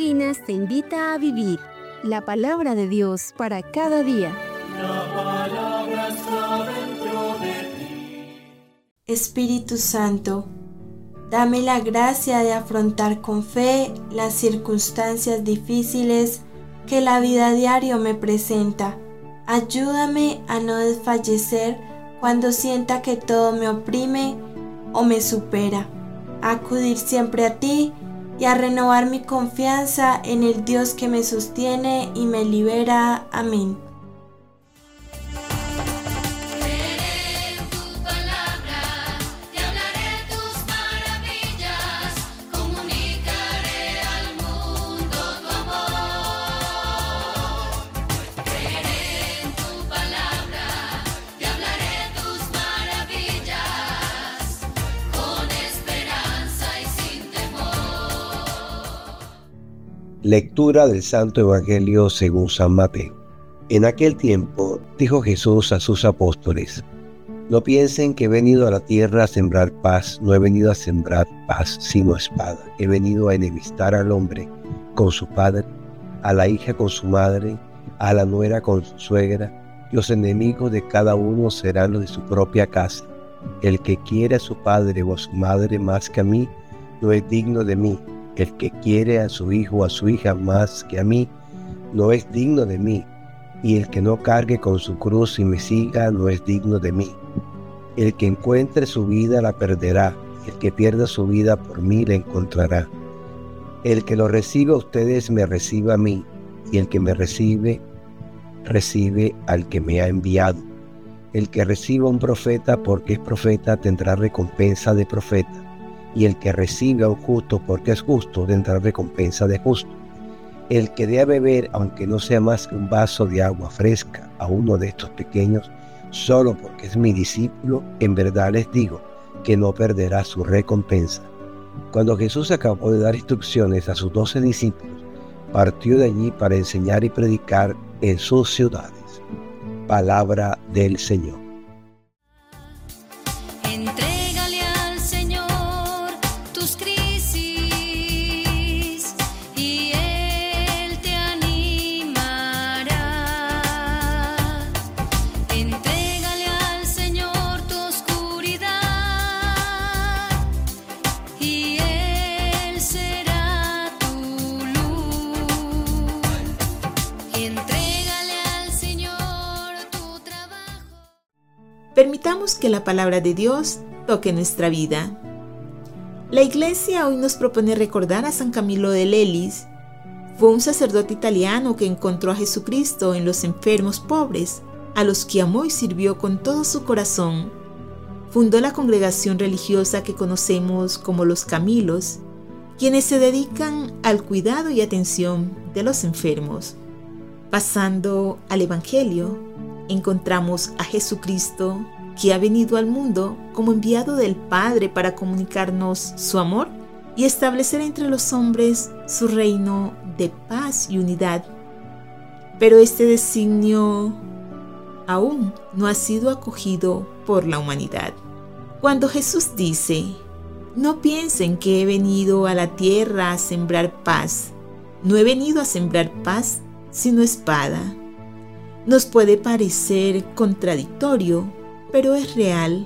Colinas te invita a vivir la palabra de Dios para cada día. La palabra está dentro de ti. Espíritu Santo, dame la gracia de afrontar con fe las circunstancias difíciles que la vida a diario me presenta. Ayúdame a no desfallecer cuando sienta que todo me oprime o me supera, a acudir siempre a ti y a renovar mi confianza en el Dios que me sostiene y me libera. Amén. Lectura del Santo Evangelio según San Mateo. En aquel tiempo dijo Jesús a sus apóstoles: No piensen que he venido a la tierra a sembrar paz. No he venido a sembrar paz, sino espada. He venido a enemistar al hombre con su padre, a la hija con su madre, a la nuera con su suegra. Los enemigos de cada uno serán los de su propia casa. El que quiere a su padre o a su madre más que a mí, no es digno de mí. El que quiere a su hijo o a su hija más que a mí, no es digno de mí. Y el que no cargue con su cruz y me siga, no es digno de mí. El que encuentre su vida la perderá. El que pierda su vida por mí la encontrará. El que lo reciba a ustedes me reciba a mí. Y el que me recibe, recibe al que me ha enviado. El que reciba a un profeta porque es profeta tendrá recompensa de profeta. Y el que recibe a un justo porque es justo tendrá recompensa de justo. El que dé a beber, aunque no sea más que un vaso de agua fresca, a uno de estos pequeños, solo porque es mi discípulo, en verdad les digo que no perderá su recompensa. Cuando Jesús acabó de dar instrucciones a sus 12 discípulos, partió de allí para enseñar y predicar en sus ciudades. Palabra del Señor. Permitamos que la palabra de Dios toque nuestra vida. La Iglesia hoy nos propone recordar a San Camilo de Lelis. Fue un sacerdote italiano que encontró a Jesucristo en los enfermos pobres, a los que amó y sirvió con todo su corazón. Fundó la congregación religiosa que conocemos como los Camilos, quienes se dedican al cuidado y atención de los enfermos. Pasando al Evangelio, encontramos a Jesucristo, que ha venido al mundo como enviado del Padre para comunicarnos su amor y establecer entre los hombres su reino de paz y unidad. Pero este designio aún no ha sido acogido por la humanidad. Cuando Jesús dice: No piensen que he venido a la tierra a sembrar paz, no he venido a sembrar paz, sino espada, nos puede parecer contradictorio, pero es real.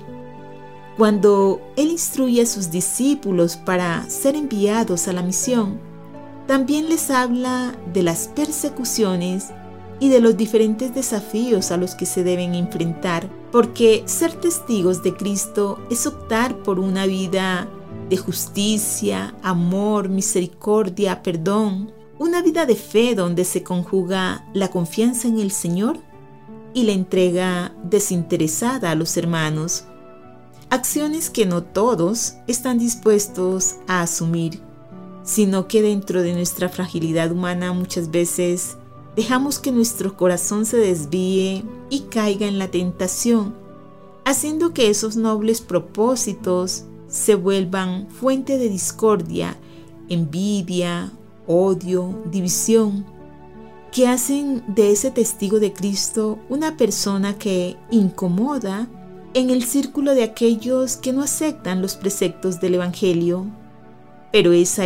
Cuando Él instruye a sus discípulos para ser enviados a la misión, también les habla de las persecuciones y de los diferentes desafíos a los que se deben enfrentar, porque ser testigos de Cristo es optar por una vida de justicia, amor, misericordia, perdón, una vida de fe donde se conjuga la confianza en el Señor y la entrega desinteresada a los hermanos. Acciones que no todos están dispuestos a asumir, sino que dentro de nuestra fragilidad humana muchas veces dejamos que nuestro corazón se desvíe y caiga en la tentación, haciendo que esos nobles propósitos se vuelvan fuente de discordia, envidia, odio, división, que hacen de ese testigo de Cristo una persona que incomoda en el círculo de aquellos que no aceptan los preceptos del Evangelio. Pero es ahí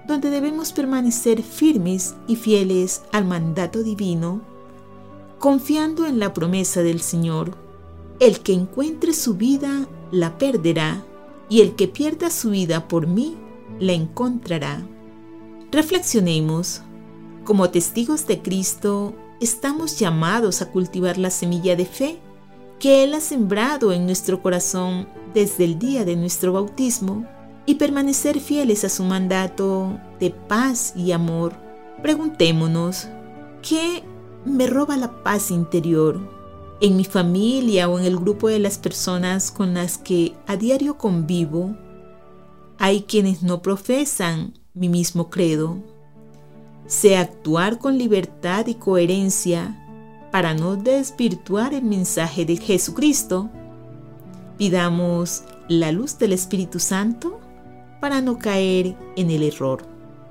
donde debemos permanecer firmes y fieles al mandato divino, confiando en la promesa del Señor: el que encuentre su vida la perderá, y el que pierda su vida por mí la encontrará. Reflexionemos. Como testigos de Cristo, estamos llamados a cultivar la semilla de fe que Él ha sembrado en nuestro corazón desde el día de nuestro bautismo y permanecer fieles a su mandato de paz y amor. Preguntémonos: ¿qué me roba la paz interior? ¿En mi familia o en el grupo de las personas con las que a diario convivo? Hay quienes no profesan mi mismo credo. Sé actuar con libertad y coherencia para no desvirtuar el mensaje de Jesucristo. Pidamos la luz del Espíritu Santo para no caer en el error.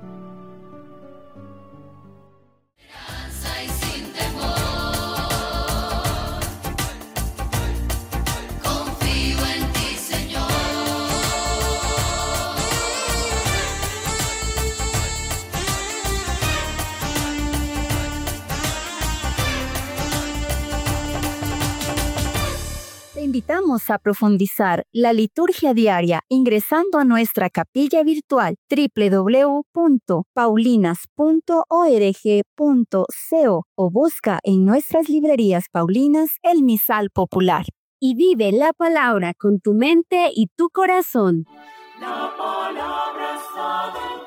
Te invitamos a profundizar la liturgia diaria ingresando a nuestra capilla virtual www.paulinas.org.co o busca en nuestras librerías paulinas el misal popular. Y vive la palabra con tu mente y tu corazón. La palabra está dentro.